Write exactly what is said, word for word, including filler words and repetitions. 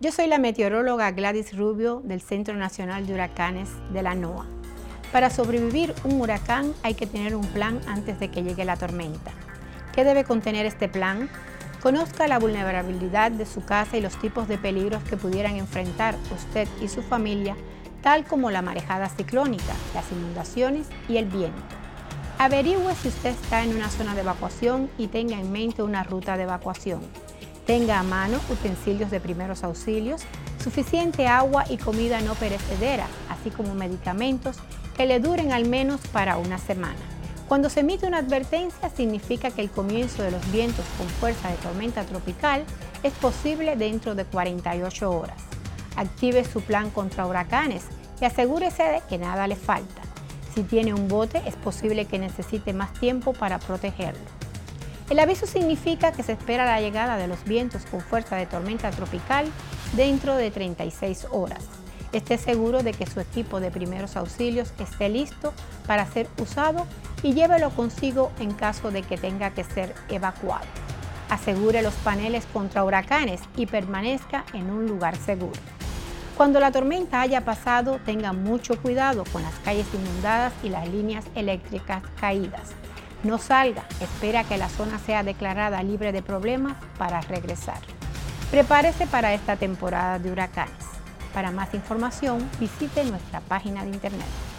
Yo soy la meteoróloga Gladys Rubio del Centro Nacional de Huracanes de la NOAA. Para sobrevivir un huracán hay que tener un plan antes de que llegue la tormenta. ¿Qué debe contener este plan? Conozca la vulnerabilidad de su casa y los tipos de peligros que pudieran enfrentar usted y su familia, tal como la marejada ciclónica, las inundaciones y el viento. Averigüe si usted está en una zona de evacuación y tenga en mente una ruta de evacuación. Tenga a mano utensilios de primeros auxilios, suficiente agua y comida no perecedera, así como medicamentos que le duren al menos para una semana. Cuando se emite una advertencia, significa que el comienzo de los vientos con fuerza de tormenta tropical es posible dentro de cuarenta y ocho horas. Active su plan contra huracanes y asegúrese de que nada le falta. Si tiene un bote, es posible que necesite más tiempo para protegerlo. El aviso significa que se espera la llegada de los vientos con fuerza de tormenta tropical dentro de treinta y seis horas. Esté seguro de que su equipo de primeros auxilios esté listo para ser usado y llévelo consigo en caso de que tenga que ser evacuado. Asegure los paneles contra huracanes y permanezca en un lugar seguro. Cuando la tormenta haya pasado, tenga mucho cuidado con las calles inundadas y las líneas eléctricas caídas. No salga, espera a que la zona sea declarada libre de problemas para regresar. Prepárese para esta temporada de huracanes. Para más información, visite nuestra página de internet.